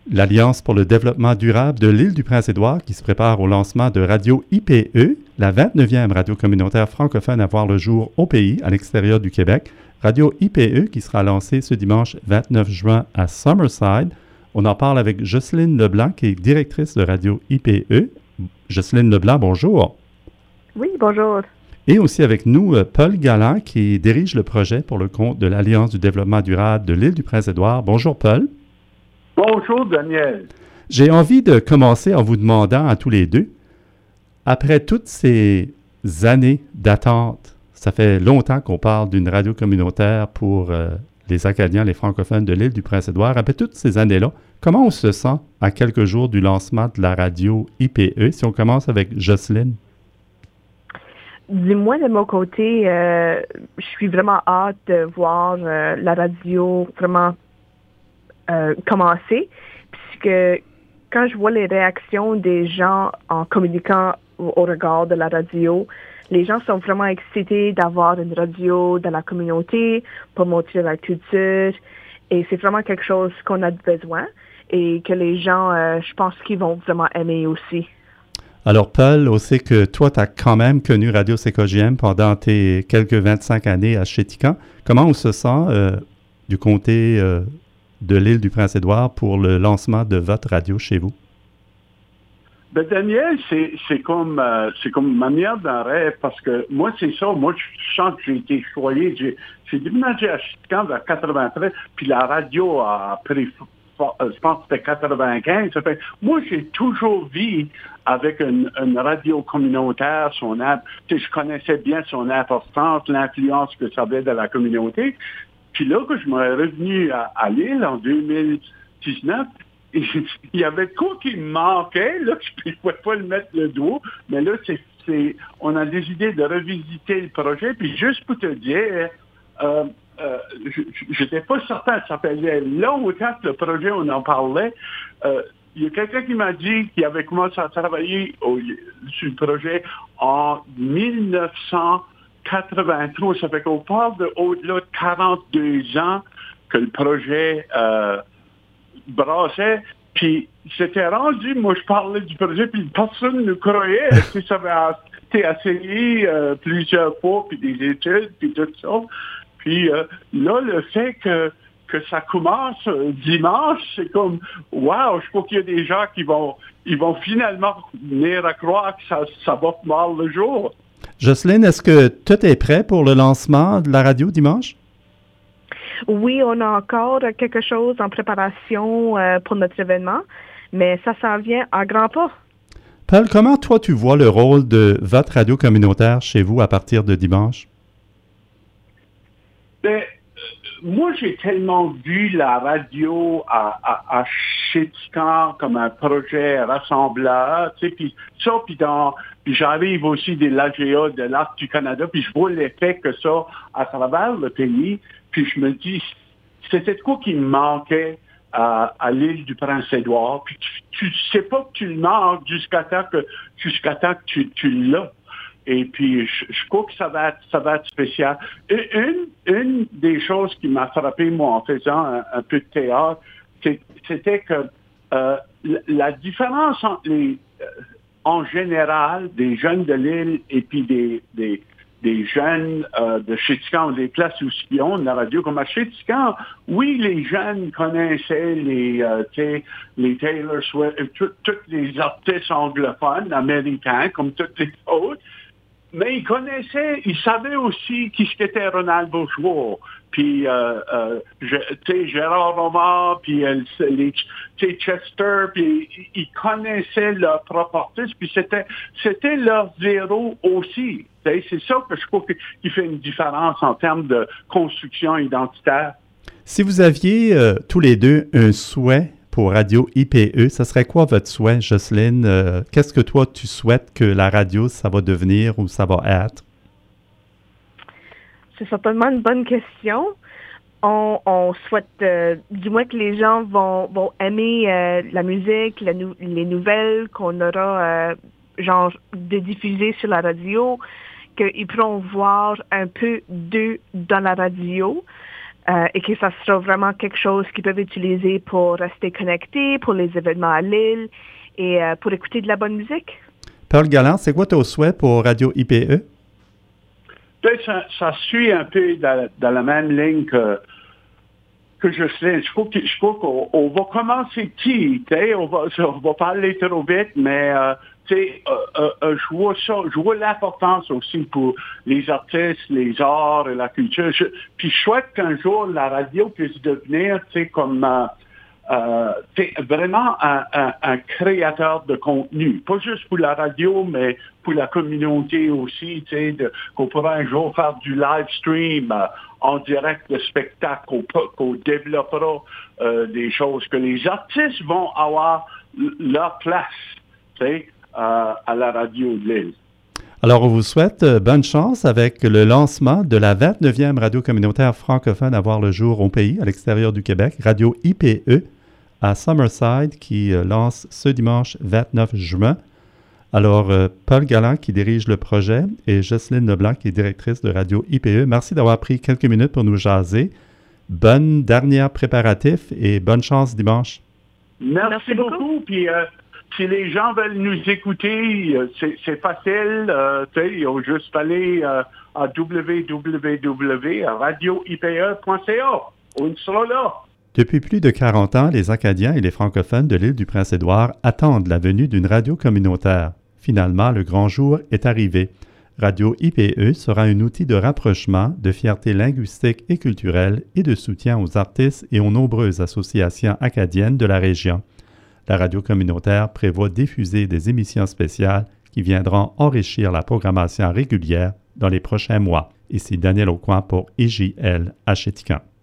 l'Alliance pour le développement durable de l'île du Prince-Édouard qui se prépare au lancement de Radio IPE, la 29e radio communautaire francophone à voir le jour au pays, à l'extérieur du Québec. Radio IPE qui sera lancée ce dimanche 29 juin à Summerside. On en parle avec Jocelyne Leblanc, qui est directrice de Radio IPE. Jocelyne Leblanc, bonjour. Oui, bonjour. Et aussi avec nous, Paul Galland, qui dirige le projet pour le compte de l'Alliance du développement durable de l'île du Prince-Édouard. Bonjour, Paul. Bonjour, Daniel. J'ai envie de commencer en vous demandant à tous les deux, après toutes ces années d'attente, ça fait longtemps qu'on parle d'une radio communautaire pour les Acadiens, les francophones de l'île du Prince-Édouard. Après toutes ces années-là, comment on se sent à quelques jours du lancement de la radio IPE? Si on commence avec Jocelyne. Du moins, de mon côté, je suis vraiment hâte de voir la radio vraiment commencer, puisque quand je vois les réactions des gens en communiquant au regard de la radio, les gens sont vraiment excités d'avoir une radio dans la communauté pour montrer la culture, et c'est vraiment quelque chose qu'on a besoin et que les gens, je pense qu'ils vont vraiment aimer aussi. Alors, Paul, on sait que toi, tu as quand même connu Radio CKJM pendant tes quelques 25 années à Chéticamp. Comment on se sent du comté de l'île du Prince-Édouard pour le lancement de votre radio chez vous? Ben Daniel, c'est comme une manière d'un rêve, parce que moi, c'est ça. Moi, je sens que j'ai été choyé. J'ai déménagé à Chéticamp vers 93, puis la radio a pris, je pense que c'était 95. Ça fait, moi, j'ai toujours vu avec une radio communautaire, je connaissais bien son importance, l'influence que ça avait dans la communauté. Puis là, que je suis revenu à l'île en 2019, il y avait quoi qui me manquait, là, je ne pouvais pas le mettre le doigt, mais là, on a décidé de revisiter le projet, puis juste pour te dire, je n'étais pas certain, ça faisait longtemps que le projet, on en parlait. Il y a quelqu'un qui m'a dit qu'il avait commencé à travailler sur le projet en 1983. Ça fait qu'on parle au-delà de 42 ans que le projet brassait. Puis c'était rendu, moi je parlais du projet, puis personne ne croyait. Ça avait été essayé plusieurs fois, puis des études, puis tout ça. Puis là, le fait que ça commence dimanche, c'est comme, wow, je crois qu'il y a des gens qui vont finalement venir à croire que ça va voir le jour. Jocelyne, est-ce que tout est prêt pour le lancement de la radio dimanche? Oui, on a encore quelque chose en préparation pour notre événement, mais ça s'en vient à grands pas. Paul, comment toi tu vois le rôle de votre radio communautaire chez vous à partir de dimanche? Ben, moi, j'ai tellement vu la radio à Chéticamp comme un projet rassembleur, tu sais, puis j'arrive aussi de l'AGA, de l'Arc du Canada, puis je vois l'effet que ça à travers le pays, puis je me dis, c'était quoi qui me manquait à l'île du Prince-Édouard, puis tu sais pas que tu le manques jusqu'à temps que tu l'as. Et puis, je crois que ça va être spécial. Et une des choses qui m'a frappé, moi, en faisant un peu de théâtre, c'était que la différence entre en général, des jeunes de l'île et puis des jeunes de Chéticamp, des places où ils ont de la radio comme à Chéticamp, oui, les jeunes connaissaient les Taylor Swift, tous les artistes anglophones, américains, comme tous les autres. Mais ils savaient aussi qui c'était Ronald Bourgeois, puis Gérard Romard, puis Chester, puis ils connaissaient leur propre artiste, puis c'était leur zéro aussi. C'est ça que je trouve qui fait une différence en termes de construction identitaire. Si vous aviez tous les deux un souhait pour Radio IPE, ça serait quoi votre souhait, Jocelyne? Qu'est-ce que toi, tu souhaites que la radio, ça va devenir ou ça va être? C'est certainement une bonne question. On souhaite du moins que les gens vont aimer la musique, les nouvelles qu'on aura de diffuser sur la radio, qu'ils pourront voir un peu d'eux dans la radio. et que ça sera vraiment quelque chose qu'ils peuvent utiliser pour rester connectés, pour les événements à l'île et pour écouter de la bonne musique. Paul Galland, c'est quoi ton souhait pour Radio IPE? Ça suit un peu dans la même ligne que je sais. Je crois qu'on va commencer petit, on va pas aller trop vite, mais je vois l'importance aussi pour les artistes, les arts et la culture. Puis je souhaite qu'un jour la radio puisse devenir, comme vraiment un créateur de contenu, pas juste pour la radio, mais pour la communauté aussi, qu'on pourra un jour faire du live stream en direct de spectacle, qu'on développera des choses, que les artistes vont avoir leur place, à la radio de l'île. Alors, on vous souhaite bonne chance avec le lancement de la 29e radio communautaire francophone à voir le jour au pays, à l'extérieur du Québec, Radio IPE, à Summerside, qui lance ce dimanche 29 juin. Alors, Paul Galland, qui dirige le projet, et Jocelyne Leblanc, qui est directrice de Radio IPE, merci d'avoir pris quelques minutes pour nous jaser. Bonne dernière préparatif et bonne chance dimanche. Merci beaucoup. Puis, si les gens veulent nous écouter, c'est facile. Ils ont juste aller à www.radioipe.ca. On sera là. Depuis plus de 40 ans, les Acadiens et les francophones de l'île du Prince-Édouard attendent la venue d'une radio communautaire. Finalement, le grand jour est arrivé. Radio IPE sera un outil de rapprochement, de fierté linguistique et culturelle et de soutien aux artistes et aux nombreuses associations acadiennes de la région. La radio communautaire prévoit diffuser des émissions spéciales qui viendront enrichir la programmation régulière dans les prochains mois. Ici Daniel Aucoin pour IJL à Chéticamp.